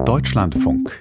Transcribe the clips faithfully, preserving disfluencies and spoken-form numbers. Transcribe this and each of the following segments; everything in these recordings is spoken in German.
Deutschlandfunk.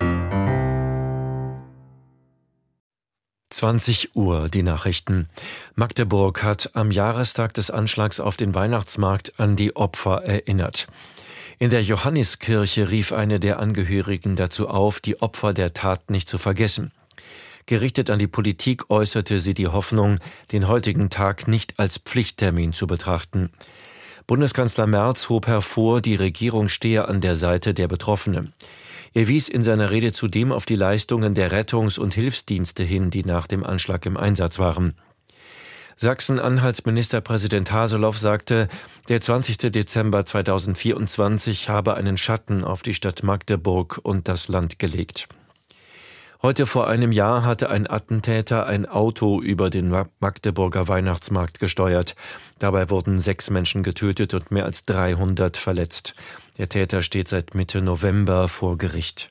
zwanzig Uhr, die Nachrichten. Magdeburg hat am Jahrestag des Anschlags auf den Weihnachtsmarkt an die Opfer erinnert. In der Johanniskirche rief eine der Angehörigen dazu auf, die Opfer der Tat nicht zu vergessen. Gerichtet an die Politik äußerte sie die Hoffnung, den heutigen Tag nicht als Pflichttermin zu betrachten. Bundeskanzler Merz hob hervor, die Regierung stehe an der Seite der Betroffenen. Er wies in seiner Rede zudem auf die Leistungen der Rettungs- und Hilfsdienste hin, die nach dem Anschlag im Einsatz waren. Sachsen-Anhalts Ministerpräsident Haseloff sagte, der zwanzigster Dezember zweitausendvierundzwanzig habe einen Schatten auf die Stadt Magdeburg und das Land gelegt. Heute vor einem Jahr hatte ein Attentäter ein Auto über den Magdeburger Weihnachtsmarkt gesteuert. Dabei wurden sechs Menschen getötet und mehr als dreihundert verletzt. Der Täter steht seit Mitte November vor Gericht.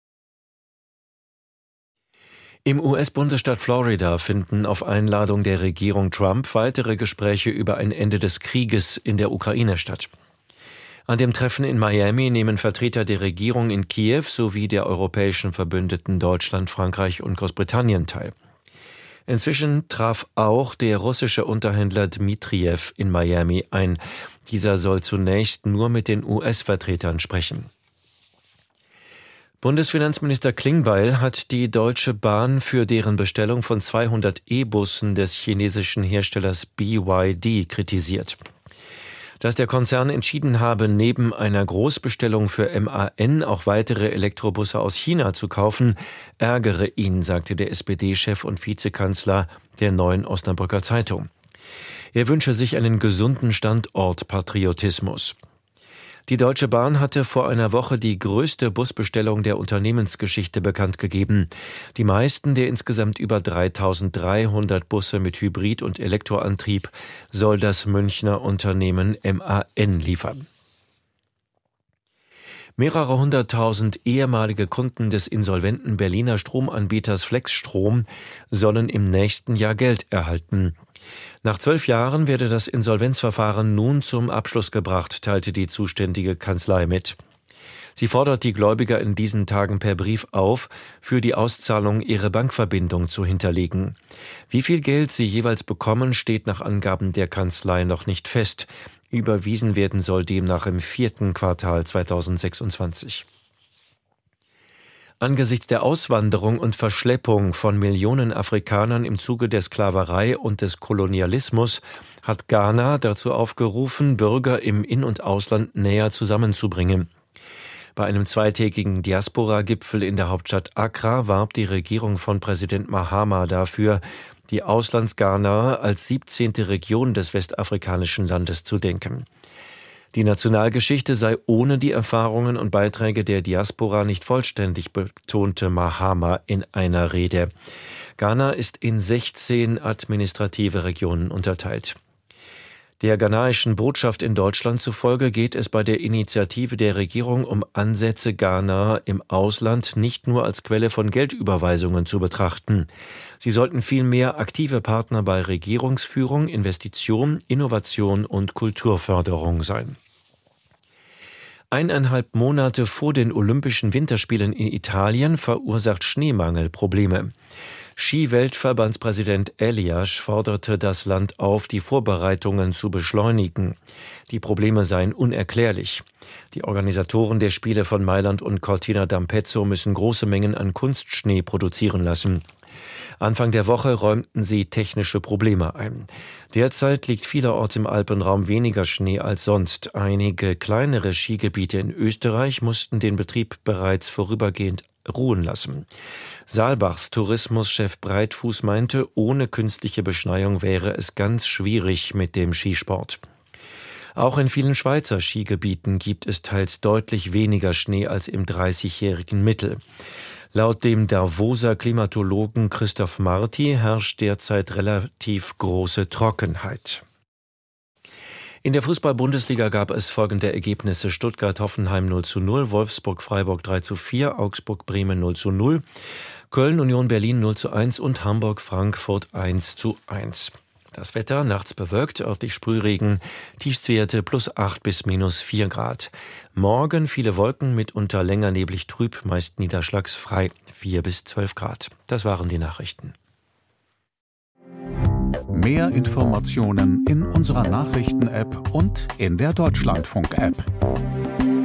Im U S-Bundesstaat Florida finden auf Einladung der Regierung Trump weitere Gespräche über ein Ende des Krieges in der Ukraine statt. An dem Treffen in Miami nehmen Vertreter der Regierung in Kiew sowie der europäischen Verbündeten Deutschland, Frankreich und Großbritannien teil. Inzwischen traf auch der russische Unterhändler Dmitrijew in Miami ein. Dieser soll zunächst nur mit den U S-Vertretern sprechen. Bundesfinanzminister Klingbeil hat die Deutsche Bahn für deren Bestellung von zweihundert E-Bussen des chinesischen Herstellers B Y D kritisiert. Dass der Konzern entschieden habe, neben einer Großbestellung für M A N auch weitere Elektrobusse aus China zu kaufen, ärgere ihn, sagte der S P D-Chef und Vizekanzler der Neuen Osnabrücker Zeitung. Er wünsche sich einen gesunden Standortpatriotismus. Die Deutsche Bahn hatte vor einer Woche die größte Busbestellung der Unternehmensgeschichte bekannt gegeben. Die meisten der insgesamt über dreitausenddreihundert Busse mit Hybrid- und Elektroantrieb soll das Münchner Unternehmen M A N liefern. Mehrere hunderttausend ehemalige Kunden des insolventen Berliner Stromanbieters Flexstrom sollen im nächsten Jahr Geld erhalten. Nach zwölf Jahren werde das Insolvenzverfahren nun zum Abschluss gebracht, teilte die zuständige Kanzlei mit. Sie fordert die Gläubiger in diesen Tagen per Brief auf, für die Auszahlung ihre Bankverbindung zu hinterlegen. Wie viel Geld sie jeweils bekommen, steht nach Angaben der Kanzlei noch nicht fest. Überwiesen werden soll demnach im vierten Quartal zweitausendsechsundzwanzig. Angesichts der Auswanderung und Verschleppung von Millionen Afrikanern im Zuge der Sklaverei und des Kolonialismus hat Ghana dazu aufgerufen, Bürger im In- und Ausland näher zusammenzubringen. Bei einem zweitägigen Diaspora-Gipfel in der Hauptstadt Accra warb die Regierung von Präsident Mahama dafür, die Auslandsghanaer als siebzehnte Region des westafrikanischen Landes zu denken. Die Nationalgeschichte sei ohne die Erfahrungen und Beiträge der Diaspora nicht vollständig, betonte Mahama in einer Rede. Ghana ist in sechzehn administrative Regionen unterteilt. Der ghanaischen Botschaft in Deutschland zufolge geht es bei der Initiative der Regierung um Ansätze, Ghana im Ausland nicht nur als Quelle von Geldüberweisungen zu betrachten. Sie sollten vielmehr aktive Partner bei Regierungsführung, Investition, Innovation und Kulturförderung sein. Eineinhalb Monate vor den Olympischen Winterspielen in Italien verursacht Schneemangel Probleme. Ski-Weltverbandspräsident Elias forderte das Land auf, die Vorbereitungen zu beschleunigen. Die Probleme seien unerklärlich. Die Organisatoren der Spiele von Mailand und Cortina d'Ampezzo müssen große Mengen an Kunstschnee produzieren lassen. Anfang der Woche räumten sie technische Probleme ein. Derzeit liegt vielerorts im Alpenraum weniger Schnee als sonst. Einige kleinere Skigebiete in Österreich mussten den Betrieb bereits vorübergehend ruhen lassen. Saalbachs Tourismuschef Breitfuß meinte, ohne künstliche Beschneiung wäre es ganz schwierig mit dem Skisport. Auch in vielen Schweizer Skigebieten gibt es teils deutlich weniger Schnee als im dreißigjährigen Mittel. Laut dem Davoser Klimatologen Christoph Marti herrscht derzeit relativ große Trockenheit. In der Fußball-Bundesliga gab es folgende Ergebnisse: Stuttgart-Hoffenheim null zu null, Wolfsburg-Freiburg drei zu vier, Augsburg-Bremen null zu null, Köln-Union Berlin null zu eins und Hamburg-Frankfurt eins zu eins. Das Wetter nachts bewölkt, örtlich Sprühregen, Tiefstwerte plus acht bis minus vier Grad. Morgen viele Wolken, mitunter länger neblig trüb, meist niederschlagsfrei, vier bis zwölf Grad. Das waren die Nachrichten. Mehr Informationen in unserer Nachrichten-App und in der Deutschlandfunk-App.